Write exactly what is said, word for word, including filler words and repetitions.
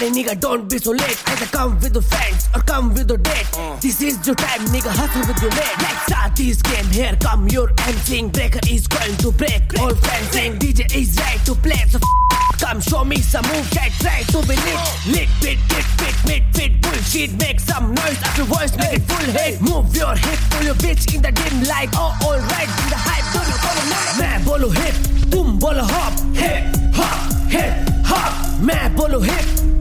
Party nigga, don't be so late. Either come with your friends or come with your date. uh. This is your time nigga, hustle with your mate. Let's start this game, here come your emceeing. Breaker is going to break, all friends saying D J is right to play. So f- come show me some move, try, try to be lit. Lit, bit, bit, bit, bit, fit, bullshit. Make some noise after voice, make it full hit. Move your hip, pull your bitch in the dim light. Oh, alright, in the hype, don't you come on. मैं बोलो hip, तुम बोलो hop. Hip, hop, hip, hop. मैं बोलो hip,